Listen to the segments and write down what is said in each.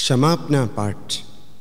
ક્ષમાપના પાઠ.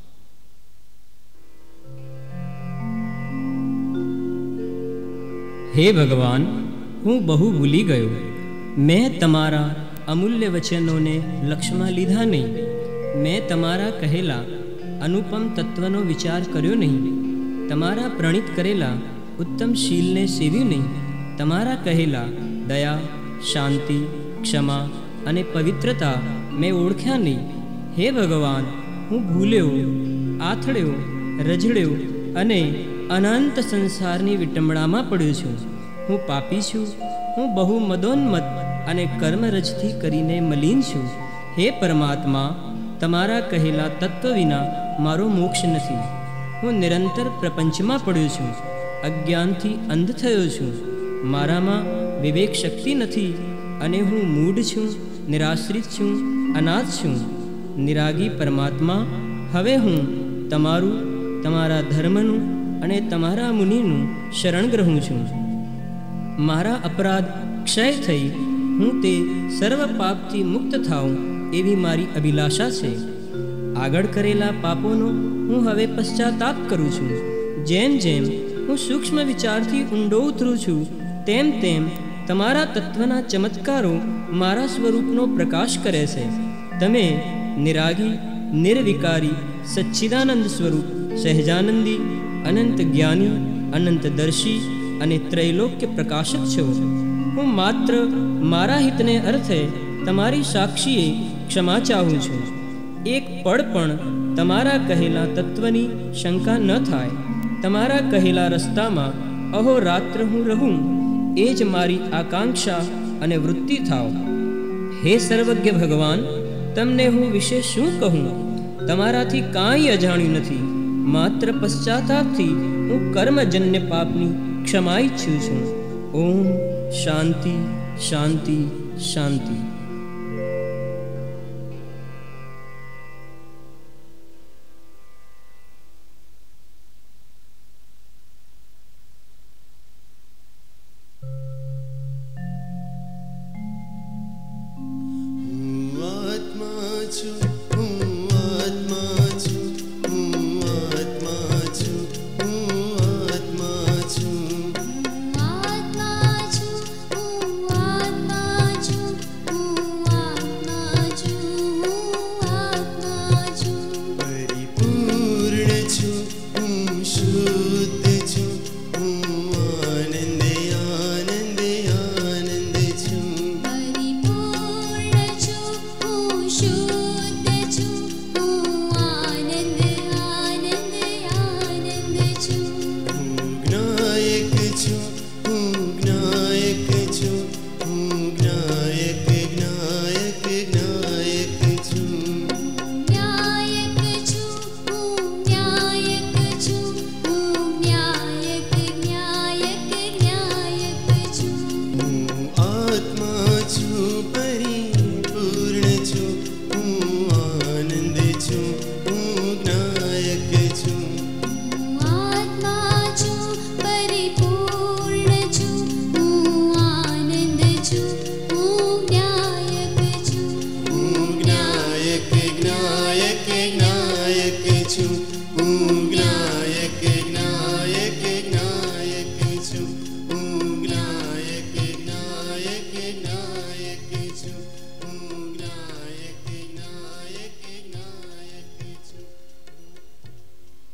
હે ભગવાન, હું બહુ ભૂલી ગયો. મેં તમારા અમૂલ્ય વચનોને લક્ષમાં લીધા નહીં. મેં તમારા કહેલા અનુપમ તત્વનો વિચાર કર્યો નહીં. તમારા પ્રણીત કરેલા ઉત્તમ શીલને સેવ્યું નહીં. તમારા કહેલા દયા, શાંતિ, ક્ષમા અને પવિત્રતા મેં ઓળખ્યા નહીં. હે ભગવાન, હું ભૂલ્યો, આથડ્યો, રઝળ્યો અને અનંત સંસારની વિટંબણામાં પડ્યો છું. હું પાપી છું. હું બહુ મદોન્મત્ત અને કર્મરજથી કરીને મલિન છું. હે પરમાત્મા, તમારા કહેલા તત્વ વિના મારો મોક્ષ નથી. હું નિરંતર પ્રપંચમાં પડ્યો છું. અજ્ઞાનથી અંધ થયો છું. મારામાં વિવેક શક્તિ નથી અને હું મૂઢ છું, નિરાશ્રિત છું, અનાથ છું. નિરાગી પરમાત્મા, હવે હું તમારું, તમારા ધર્મનું અને તમારા મુનિનું શરણ ગ્રહું છું. મારા અપરાધ ક્ષય થઈ હું તે સર્વ પાપથી મુક્ત થાઉં એવી મારી અભિલાષા છે. આગળ કરેલા પાપોનો હું હવે પશ્ચાતાપ કરું છું. જેમ જેમ હું સૂક્ષ્મ વિચારથી ઊંડો ઉતરું છું, તેમ તેમ તમારા તત્વના ચમત્કારો મારા સ્વરૂપનો પ્રકાશ કરે છે. તમે નિરાગી, નિર્વિકારી, સચ્ચિદાનંદ સ્વરૂપ, સહેજાનંદી, અનંત જ્ઞાની, અનંતદર્શી અને ત્રૈલોક્ય પ્રકાશક છો. હું માત્ર મારા હિતને અર્થે તમારી સાક્ષીએ ક્ષમા ચાહું છું. એક પળ પણ તમારા કહેલા તત્વની શંકા ન થાય. તમારા કહેલા રસ્તામાં અહોરાત્ર હું રહું, એ જ મારી આકાંક્ષા અને વૃત્તિ થાવ. હે સર્વજ્ઞ ભગવાન, તમને હું વિશે શું કહું? તમારાથી કાંઈ અજાણ્યું નથી. માત્ર પશ્ચાતાપથી હું કર્મજન્ય પાપની ક્ષમા ઈચ્છું છું. ઓમ શાંતિ, શાંતિ, શાંતિ. Nayak,